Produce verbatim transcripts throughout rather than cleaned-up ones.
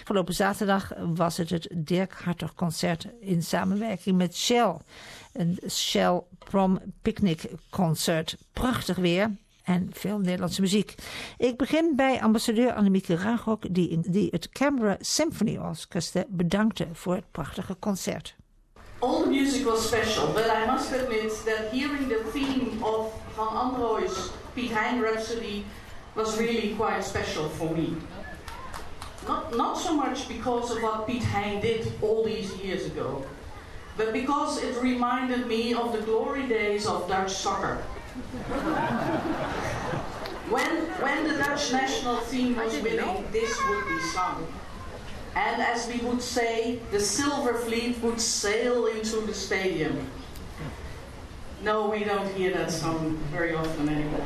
afgelopen zaterdag was het het Dirk Hartog concert in samenwerking met Shell. Een Shell Prom Picnic concert. Prachtig weer en veel Nederlandse muziek. Ik begin bij ambassadeur Annemieke Ragok, die, die het Canberra Symphony Orchestra bedankte voor het prachtige concert. All the music was special, but I must admit that hearing the theme of Van Androoy's Piet Hein Rhapsody was really quite special for me. Not, not so much because of what Piet Hein did all these years ago, but because it reminded me of the glory days of Dutch soccer. when, when the Dutch national team was winning, this would be sung. And as we would say, the Silver Fleet would sail into the stadium. No, we don't hear that song very often anymore.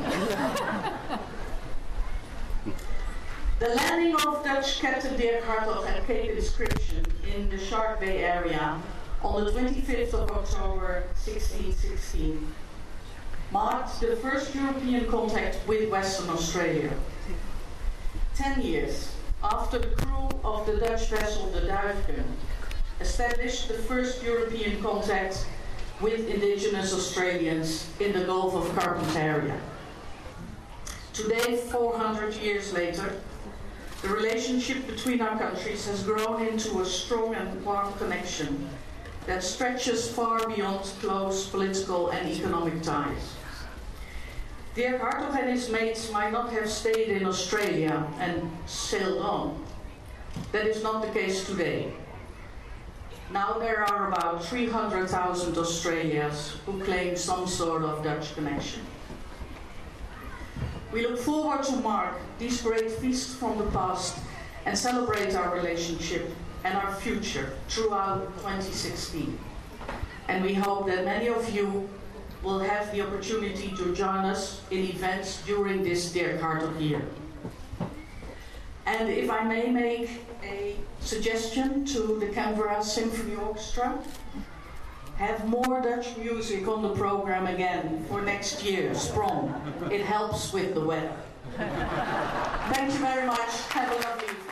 The landing of Dutch Captain Dirk Hartog at Cape Inscription in the Shark Bay area on the twenty-fifth of October sixteen sixteen marked the first European contact with Western Australia. Ten years after the crew of the Dutch vessel the Duiven established the first European contact with indigenous Australians in the Gulf of Carpentaria. Today, four hundred years later, the relationship between our countries has grown into a strong and warm connection that stretches far beyond close political and economic ties. Dirk Hartog and his mates might not have stayed in Australia and sailed on. That is not the case today. Now there are about three hundred thousand Australians who claim some sort of Dutch connection. We look forward to mark these great feasts from the past and celebrate our relationship and our future throughout twenty sixteen. And we hope that many of you will have the opportunity to join us in events during this Dirk Hartog year. And if I may make a suggestion to the Canberra Symphony Orchestra, have more Dutch music on the program again for next year, Sprong. It helps with the weather. Thank you very much. Have a lovely evening.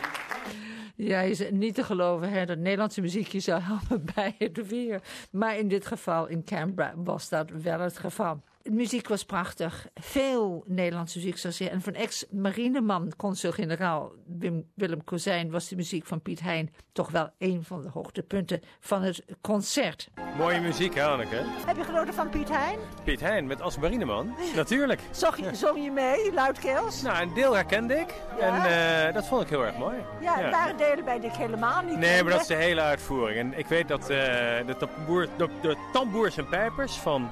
Ja, is niet te geloven hè, dat Nederlandse muziekje zou helpen bij het weer. Maar in dit geval, in Canberra, was dat wel het geval. De muziek was prachtig. Veel Nederlandse muziek, zoals je. En van ex-marineman, consul-generaal Willem Kozijn, was de muziek van Piet Hein toch wel een van de hoogtepunten van het concert. Mooie muziek, hè, Anneke? Heb je genoten van Piet Hein? Piet Hein, met als marineman? Natuurlijk. Zong je, zong je mee, luidkeels? Nou, een deel herkende ik. Ja. En uh, dat vond ik heel erg mooi. Ja, er ja. waren delen bij die ik helemaal niet Nee, kende. maar dat is de hele uitvoering. En ik weet dat uh, de, tamboer, de, de tamboers en pijpers van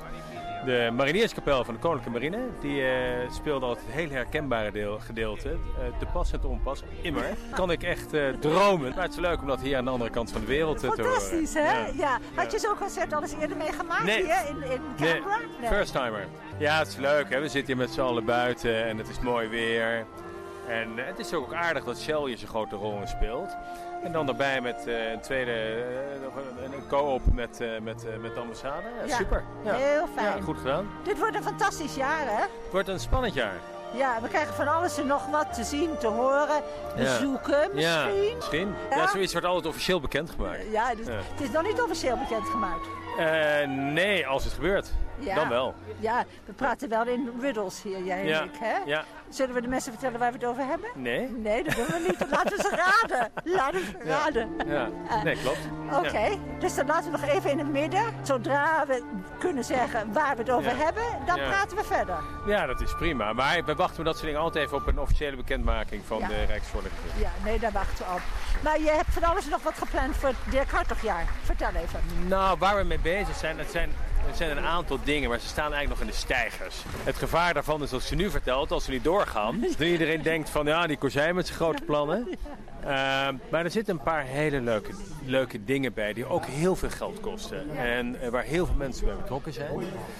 de marineerskapel van de Koninklijke Marine, die uh, speelde altijd het heel herkenbare deel, gedeelte. Uh, te pas en te onpas. Immer kan ik echt uh, dromen. Maar het is leuk om dat hier aan de andere kant van de wereld uh, te horen. Fantastisch, hè? Ja. Ja. Had je zo'n concert al eens eerder meegemaakt nee. hier in, in Canberra? Nee. Nee, first timer. Ja, het is leuk, hè? We zitten hier met z'n allen buiten en het is mooi weer. En uh, het is ook aardig dat Shell hier zo'n grote rol in speelt. En dan daarbij met uh, een tweede, uh, een co-op met, uh, met, uh, met de ambassade. Ja, ja, super. Ja. Heel fijn. Ja, goed gedaan. Dit wordt een fantastisch jaar, hè? Het wordt een spannend jaar. Ja, we krijgen van alles en nog wat te zien, te horen, bezoeken ja. misschien. Ja, misschien. Ja? Ja, zoiets wordt altijd officieel bekendgemaakt. Ja, dus ja, het is nog niet officieel bekendgemaakt. Uh, nee, als het gebeurt. Ja. Dan wel. Ja, we praten wel in riddles hier, jij ja. en ik, hè? Ja. Zullen we de mensen vertellen waar we het over hebben? Nee. Nee, dat doen we niet. Laten we ze raden. Laten we ze raden. Ja. Ja. Nee, klopt. Oké, okay. Ja. Dus dan laten we nog even in het midden. Zodra we kunnen zeggen waar we het over ja. hebben, dan ja. praten we verder. Ja, dat is prima. Maar we wachten met dat soort dingen altijd even op een officiële bekendmaking van ja. de Rijksvoorlichting. Ja, nee, daar wachten we op. Maar je hebt van alles nog wat gepland voor het Dirk Hartogjaar. Vertel even. Nou, waar we mee bezig zijn, het zijn, het zijn een aantal dingen, maar ze staan eigenlijk nog in de steigers. Het gevaar daarvan is, als je nu vertelt, als ze niet doorgaan, dat iedereen denkt van, ja, die Kozijn met zijn grote plannen. Uh, maar er zitten een paar hele leuke, leuke dingen bij, die ook heel veel geld kosten. En uh, waar heel veel mensen bij betrokken zijn.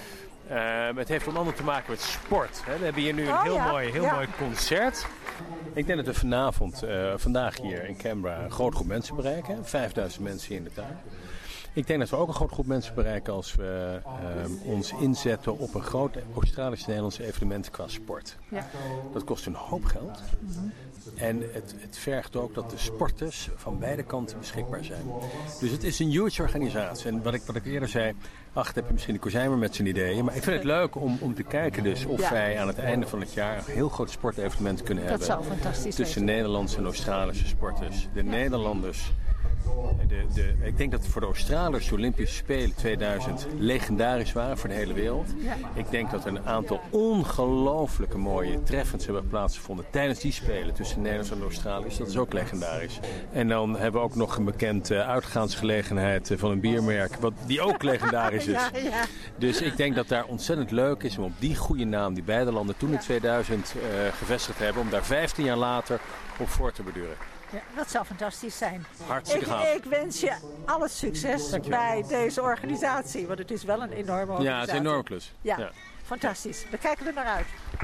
Uh, het heeft onder andere te maken met sport. Hè. We hebben hier nu een heel, oh, ja. mooi, heel ja. mooi concert. Ik denk dat we vanavond, uh, vandaag hier in Canberra, een grote groep mensen bereiken. vijfduizend mensen hier in de tuin. Ik denk dat we ook een grote groep mensen bereiken als we uh, ons inzetten op een groot Australisch-Nederlandse evenement qua sport. Ja. Dat kost een hoop geld. Mm-hmm. En het, het vergt ook dat de sporters van beide kanten beschikbaar zijn. Dus het is een huge organisatie. En wat ik, wat ik eerder zei, ach, heb je misschien de Kozijmer met zijn ideeën. Maar ik vind het leuk om, om te kijken dus of ja. wij aan het einde van het jaar een heel groot sportevenement kunnen dat hebben. Dat zou fantastisch tussen zijn. Nederlandse en Australische sporters. De ja. Nederlanders... De, de, ik denk dat voor de Australiërs de Olympische Spelen tweeduizend legendarisch waren voor de hele wereld. Ja. Ik denk dat er een aantal ongelooflijke mooie treffens hebben plaatsgevonden tijdens die Spelen tussen Nederlanders en Australiërs. Dat is ook legendarisch. En dan hebben we ook nog een bekend uh, uitgaansgelegenheid uh, van een biermerk, wat, die ook legendarisch is. Ja, ja. Dus ik denk dat daar ontzettend leuk is om op die goede naam die beide landen toen in tweeduizend uh, gevestigd hebben, om daar vijftien jaar later op voor te beduren. Ja, dat zou fantastisch zijn. Hartstikke ik, gaaf. ik wens je alle succes bij deze organisatie. Want het is wel een enorme organisatie. Ja, het is een enorme klus. Ja, ja, fantastisch. We kijken er naar uit.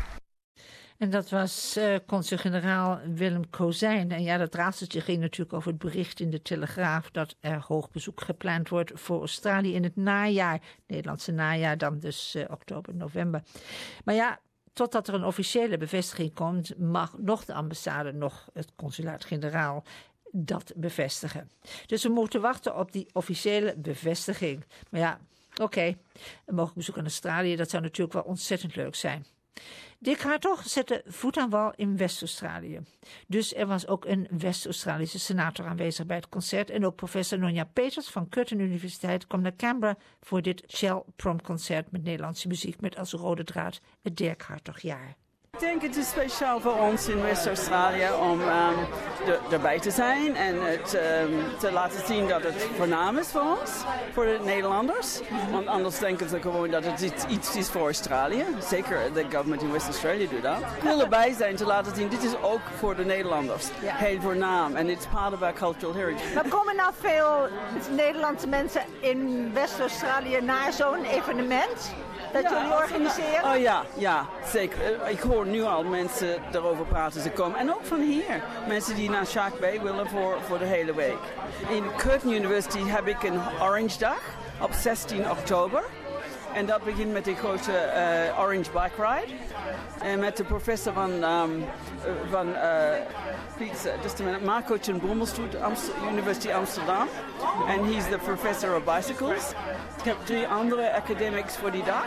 En dat was uh, consul-generaal Willem Kozijn. En ja, dat raadseltje ging natuurlijk over het bericht in de Telegraaf dat er hoog bezoek gepland wordt voor Australië in het najaar. Nederlandse najaar dan dus uh, oktober, november. Maar ja, totdat er een officiële bevestiging komt, mag nog de ambassade, nog het consulaat-generaal dat bevestigen. Dus we moeten wachten op die officiële bevestiging. Maar ja, oké, okay, een mogelijk bezoek aan Australië, dat zou natuurlijk wel ontzettend leuk zijn. Dick Hartog zette voet aan wal in West-Australië. Dus er was ook een West-Australische senator aanwezig bij het concert. En ook professor Nonja Peters van Curtin Universiteit kwam naar Canberra voor dit Shell Prom-concert met Nederlandse muziek met als rode draad het Dirk Hartogjaar. Ik denk het is speciaal voor ons in West-Australië om um, de, erbij te zijn en het, um, te laten zien dat het voornaam is voor ons, voor de Nederlanders. Want anders denken ze gewoon dat het iets, iets is voor Australië. Zeker de government in West-Australia doet dat. Ik wil erbij zijn te laten zien, dit is ook voor de Nederlanders. Ja. Heel voornaam en it's part of our cultural heritage. Maar komen nou veel Nederlandse mensen in West-Australië naar zo'n evenement? Dat ja, jullie organiseren? Oh ja, ja, zeker. Ik hoor nu al mensen erover praten. Ze komen. En ook van hier. Mensen die naar Shark Bay willen voor, voor de hele week. In Curtin University heb ik een Orange Dag op zestien oktober. En dat begint met de grote uh, Orange Bike Ride. En met de professor van, um, van uh, please, uh, just a minute, Marco ten Bommelstroet, Amst- University Amsterdam. En he's the professor of bicycles. Ik heb drie andere academics voor die dag.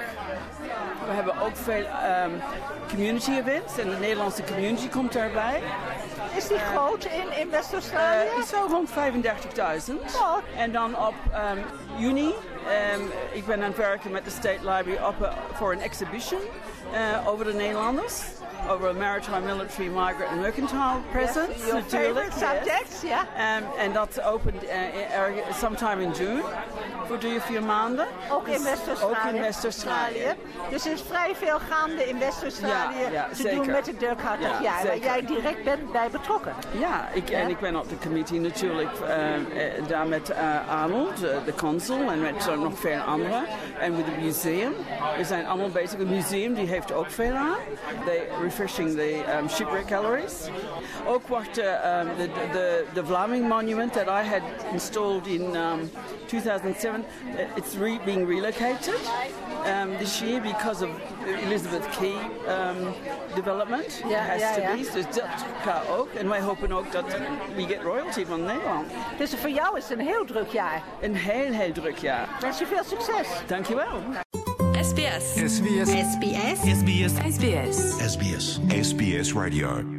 We hebben ook veel um, community events en de Nederlandse community komt daarbij. Is die uh, groot in, in West-Australië? Uh, zo rond vijfendertigduizend. Oh. En dan op um, juni, um, ik ben aan het werken met de State Library op, uh, voor een exhibition uh, over de Nederlanders. Over maritime, military, migrant and mercantile presence. Yes, your favorite subjects, ja. Yeah. Um, en dat opent uh, sometime in June. Voor drie, vier maanden. Ook in West-Australië. Ook in West-Australië. Dus er is vrij veel gaande in West-Australië ja, ja, te zeker. doen met het Dirk Hartogjaar. Waar jij direct bent bij betrokken. Ja, ik, ja, en ik ben op de committee natuurlijk uh, uh, daar met uh, Arnold, uh, de consul, en met uh, nog veel anderen. En met het museum. We zijn allemaal bezig. Het museum die heeft ook veel aan. They refreshing the um, shipwreck galleries. Ook wordt uh, um, the, the, the Vlaming monument that I had installed in um, two thousand seven, it's re- being relocated um, this year because of Elizabeth Key um, development. Ja, has ja, to ja. be. Dus dat gaat ook. En wij hopen ook dat we get royalty van Nederland. Dus voor jou is het een heel druk jaar. Een heel, heel druk jaar. Wens je veel succes. Dankjewel. S B S. S B S. S B S. S B S. S B S. S B S. S B S Radio.